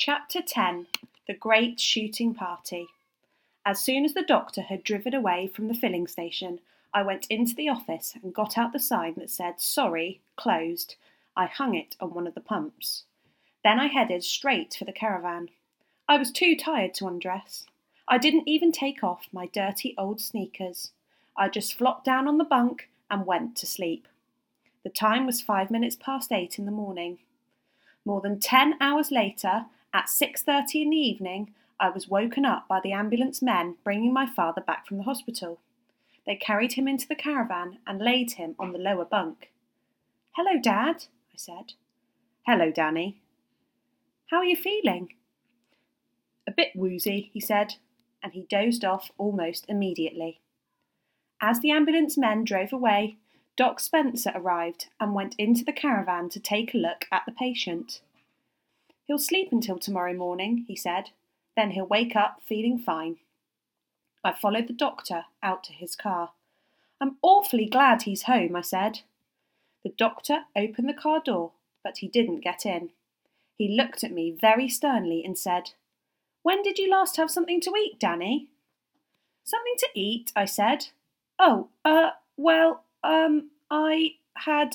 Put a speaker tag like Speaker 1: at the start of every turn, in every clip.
Speaker 1: Chapter 10 The Great Shooting Party. As soon as the doctor had driven away from the filling station, I went into the office and got out the sign that said, "Sorry, closed." I hung it on one of the pumps. Then I headed straight for the caravan. I was too tired to undress. I didn't even take off my dirty old sneakers. I just flopped down on the bunk and went to sleep. The time was 8:05 in the morning. More than 10 hours later, at 6:30 in the evening, I was woken up by the ambulance men bringing my father back from the hospital. They carried him into the caravan and laid him on the lower bunk. "Hello, Dad," I said. "Hello, Danny. How are you feeling?" "A bit woozy," he said, and he dozed off almost immediately. As the ambulance men drove away, Doc Spencer arrived and went into the caravan to take a look at the patient. "He'll sleep until tomorrow morning," he said. "Then he'll wake up feeling fine." I followed the doctor out to his car. "I'm awfully glad he's home," I said. The doctor opened the car door, but he didn't get in. He looked at me very sternly and said, "When did you last have something to eat, Danny?" "Something to eat?" I said. I had,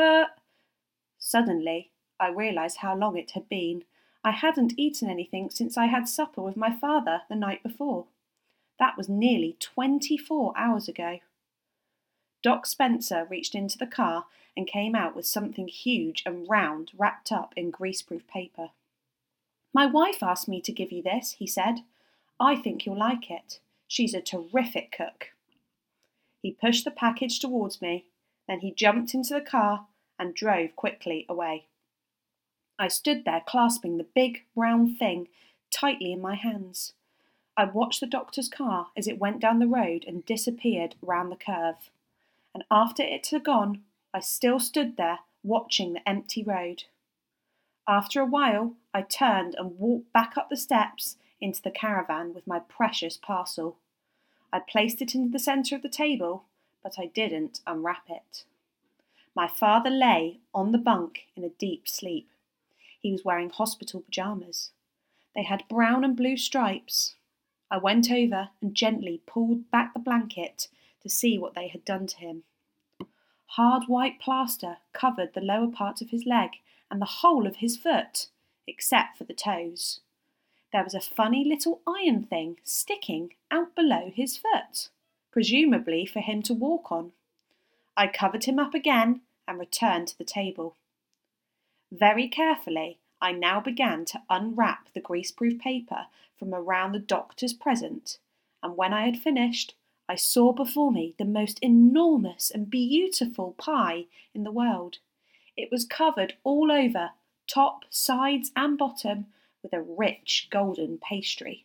Speaker 1: Suddenly, I realised how long it had been. I hadn't eaten anything since I had supper with my father the night before. That was nearly 24 hours ago. Doc Spencer reached into the car and came out with something huge and round wrapped up in greaseproof paper. "My wife asked me to give you this," he said. "I think you'll like it. She's a terrific cook." He pushed the package towards me, then he jumped into the car and drove quickly away. I stood there clasping the big round thing tightly in my hands. I watched the doctor's car as it went down the road and disappeared round the curve. And after it had gone, I still stood there watching the empty road. After a while, I turned and walked back up the steps into the caravan with my precious parcel. I placed it into the centre of the table, but I didn't unwrap it. My father lay on the bunk in a deep sleep. He was wearing hospital pyjamas. They had brown and blue stripes. I went over and gently pulled back the blanket to see what they had done to him. Hard white plaster covered the lower part of his leg and the whole of his foot, except for the toes. There was a funny little iron thing sticking out below his foot, presumably for him to walk on. I covered him up again and returned to the table. Very carefully, I now began to unwrap the greaseproof paper from around the doctor's present, and when I had finished, I saw before me the most enormous and beautiful pie in the world. It was covered all over, top, sides, and bottom, with a rich golden pastry.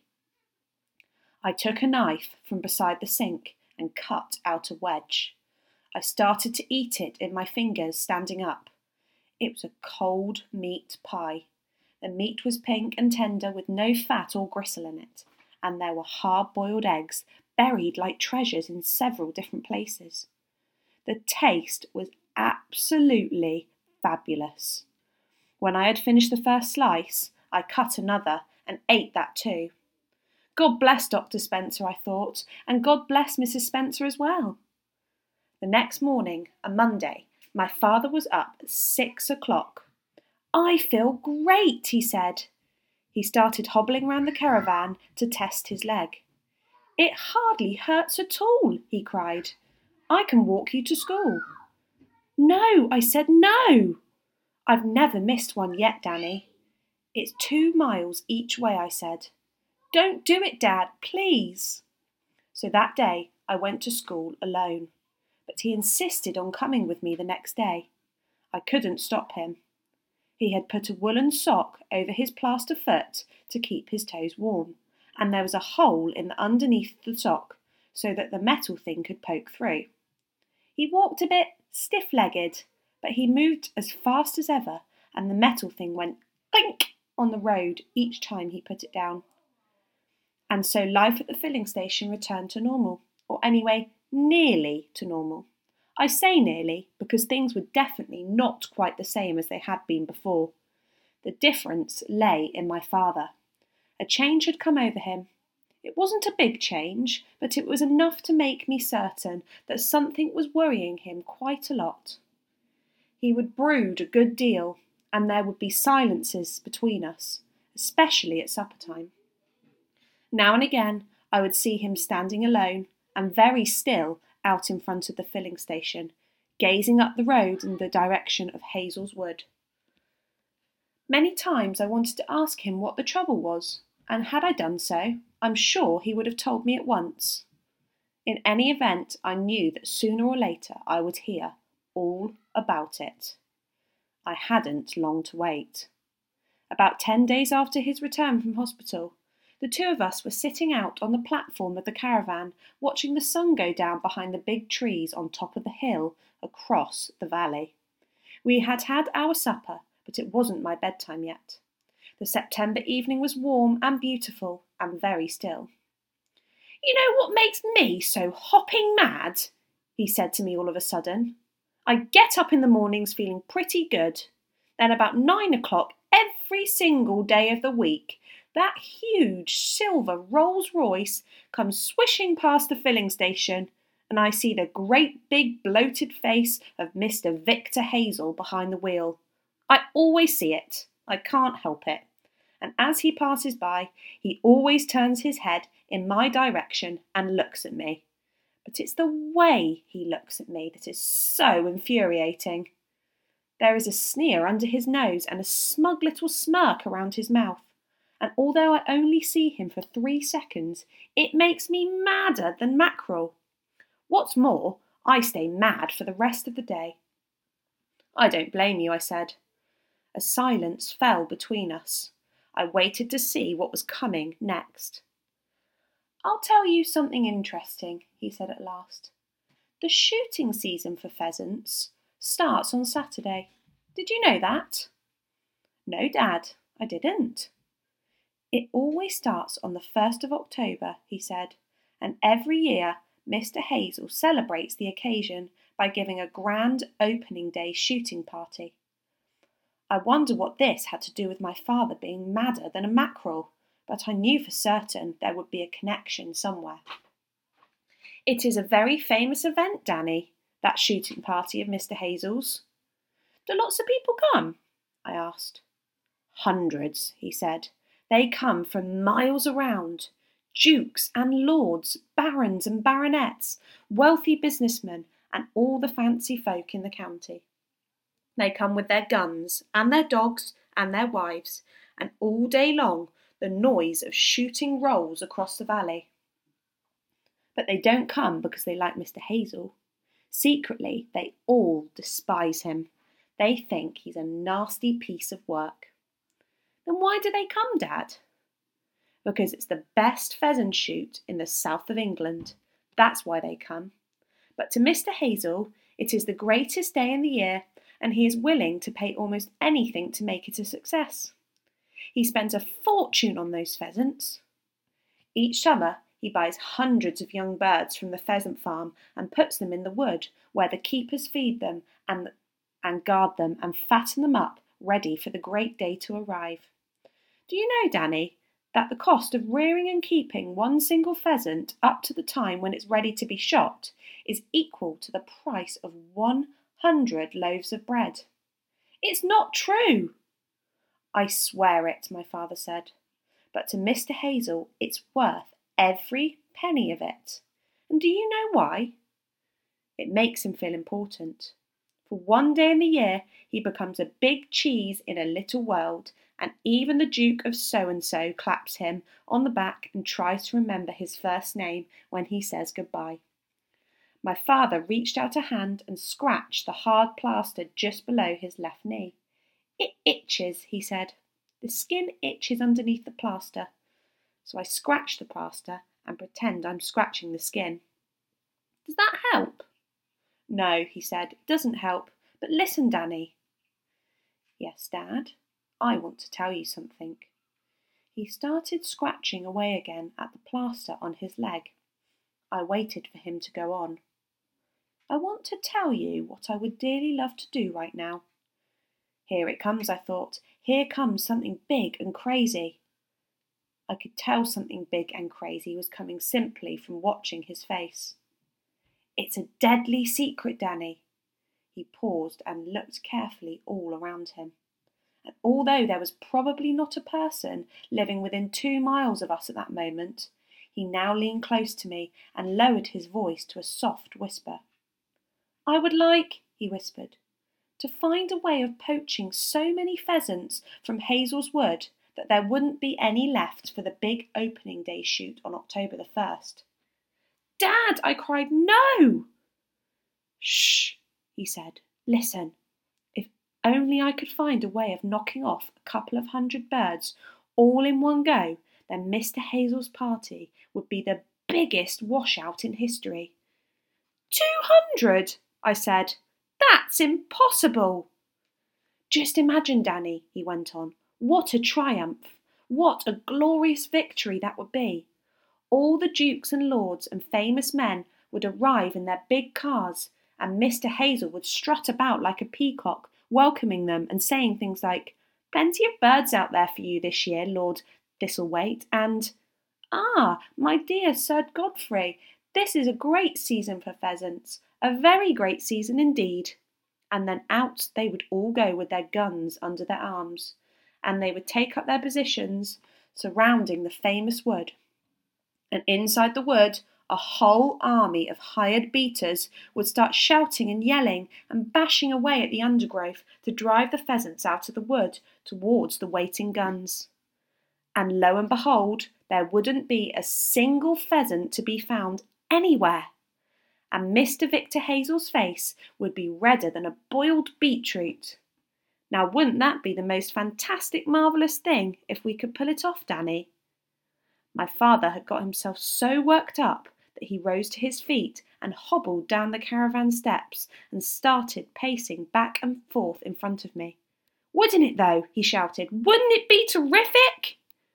Speaker 1: I took a knife from beside the sink and cut out a wedge. I started to eat it in my fingers, standing up. It was a cold meat pie. The meat was pink and tender with no fat or gristle in it, and there were hard-boiled eggs buried like treasures in several different places. The taste was absolutely fabulous. When I had finished the first slice, I cut another and ate that too. God bless Dr. Spencer, I thought, and God bless Mrs. Spencer as well. The next morning, a Monday, my father was up at 6 o'clock. "I feel great," he said. He started hobbling round the caravan to test his leg. "It hardly hurts at all," he cried. "I can walk you to school." "No," I said, "no." "I've never missed one yet, Danny." "It's 2 miles each way," I said. "Don't do it, Dad, please." So that day I went to school alone, but he insisted on coming with me the next day. I couldn't stop him. He had put a woolen sock over his plaster foot to keep his toes warm, and there was a hole in the underneath the sock so that the metal thing could poke through. He walked a bit stiff-legged, but he moved as fast as ever, and the metal thing went clink on the road each time he put it down. And so life at the filling station returned to normal, or anyway, nearly to normal. I say nearly because things were definitely not quite the same as they had been before. The difference lay in my father. A change had come over him. It wasn't a big change, but it was enough to make me certain that something was worrying him quite a lot. He would brood a good deal, and there would be silences between us, especially at supper time. Now and again I would see him standing alone and very still out in front of the filling station, gazing up the road in the direction of Hazel's Wood. Many times I wanted to ask him what the trouble was, and had I done so, I'm sure he would have told me at once. In any event, I knew that sooner or later I would hear all about it. I hadn't long to wait. About 10 days after his return from hospital, the two of us were sitting out on the platform of the caravan, watching the sun go down behind the big trees on top of the hill across the valley. We had had our supper, but it wasn't my bedtime yet. The September evening was warm and beautiful and very still. "You know what makes me so hopping mad?" he said to me all of a sudden. "I get up in the mornings feeling pretty good. Then about 9 o'clock every single day of the week, that huge silver Rolls Royce comes swishing past the filling station, and I see the great big bloated face of Mr. Victor Hazel behind the wheel. I always see it. I can't help it. And as he passes by, he always turns his head in my direction and looks at me. But it's the way he looks at me that is so infuriating. There is a sneer under his nose and a smug little smirk around his mouth. And although I only see him for 3 seconds, it makes me madder than mackerel. What's more, I stay mad for the rest of the day." "I don't blame you," I said. A silence fell between us. I waited to see what was coming next. "I'll tell you something interesting," he said at last. "The shooting season for pheasants starts on Saturday. Did you know that?" "No, Dad, I didn't." "It always starts on the 1st of October, he said, and every year Mr. Hazel celebrates the occasion by giving a grand opening day shooting party. I wonder what this had to do with my father being madder than a mackerel, but I knew for certain there would be a connection somewhere. "It is a very famous event, Danny, that shooting party of Mr. Hazel's." "Do lots of people come?" I asked. "Hundreds," he said. "They come from miles around. Dukes and lords, barons and baronets, wealthy businessmen, and all the fancy folk in the county. They come with their guns and their dogs and their wives, and all day long the noise of shooting rolls across the valley. But they don't come because they like Mr. Hazel. Secretly, they all despise him. They think he's a nasty piece of work." "Then why do they come, Dad?" "Because it's the best pheasant shoot in the south of England. That's why they come. But to Mr. Hazel, it is the greatest day in the year, and he is willing to pay almost anything to make it a success. He spends a fortune on those pheasants. Each summer he buys hundreds of young birds from the pheasant farm and puts them in the wood where the keepers feed them and guard them and fatten them up ready for the great day to arrive. Do you know, Danny, that the cost of rearing and keeping one single pheasant up to the time when it's ready to be shot is equal to the price of 100 loaves of bread?" "It's not true." "I swear it," my father said. "But to Mr. Hazel it's worth every penny of it. And do you know why? It makes him feel important. For one day in the year he becomes a big cheese in a little world, and even the Duke of So-and-so claps him on the back and tries to remember his first name when he says goodbye." My father reached out a hand and scratched the hard plaster just below his left knee. "It itches," he said. "The skin itches underneath the plaster." So I scratch the plaster and pretend I'm scratching the skin. "Does that help?" "No," he said, "it doesn't help. But listen, Danny." "Yes, Dad, I want to tell you something." He started scratching away again at the plaster on his leg. I waited for him to go on. "I want to tell you what I would dearly love to do right now." Here it comes, I thought. Here comes something big and crazy. I could tell something big and crazy was coming simply from watching his face. It's a deadly secret, Danny. He paused and looked carefully all around him. And although there was probably not a person living within 2 miles of us at that moment, he now leaned close to me and lowered his voice to a soft whisper. I would like, he whispered, to find a way of poaching so many pheasants from Hazel's Wood that there wouldn't be any left for the big opening day shoot on October the 1st. Dad, I cried, no! Shh, he said, listen. If only I could find a way of knocking off a couple of 100 birds all in one go, then Mr. Hazel's party would be the biggest washout in history. 200, I said. That's impossible. Just imagine, Danny, he went on. What a triumph! What a glorious victory that would be! All the dukes and lords and famous men would arrive in their big cars, and Mr. Hazel would strut about like a peacock, welcoming them and saying things like, Plenty of birds out there for you this year, Lord Thistlethwaite, and, Ah, my dear Sir Godfrey, this is a great season for pheasants, a very great season indeed. And then out they would all go with their guns under their arms, and they would take up their positions surrounding the famous wood. And inside the wood, a whole army of hired beaters would start shouting and yelling and bashing away at the undergrowth to drive the pheasants out of the wood towards the waiting guns. And lo and behold, there wouldn't be a single pheasant to be found anywhere. And Mr. Victor Hazel's face would be redder than a boiled beetroot. Now, wouldn't that be the most fantastic, marvellous thing if we could pull it off, Danny? My father had got himself so worked up that he rose to his feet and hobbled down the caravan steps and started pacing back and forth in front of me. Wouldn't it, though? He shouted. Wouldn't it be terrific?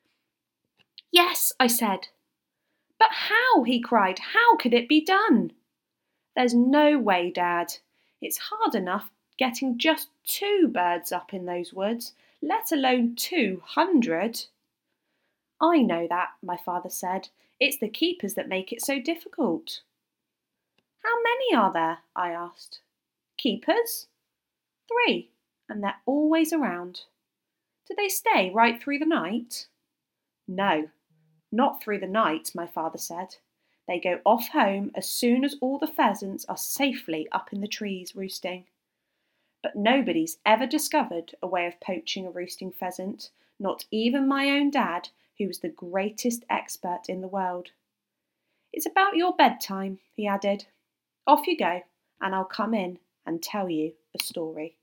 Speaker 1: Yes, I said. But how? He cried. How could it be done? There's no way, Dad. It's hard enough getting just 2 birds up in those woods, let alone 200. I know that, my father said. It's the keepers that make it so difficult. How many are there? I asked. Keepers? 3, and they're always around. Do they stay right through the night? No, not through the night, my father said. They go off home as soon as all the pheasants are safely up in the trees roosting. But nobody's ever discovered a way of poaching a roosting pheasant, not even my own dad, who was the greatest expert in the world. It's about your bedtime, he added. Off you go, and I'll come in and tell you a story.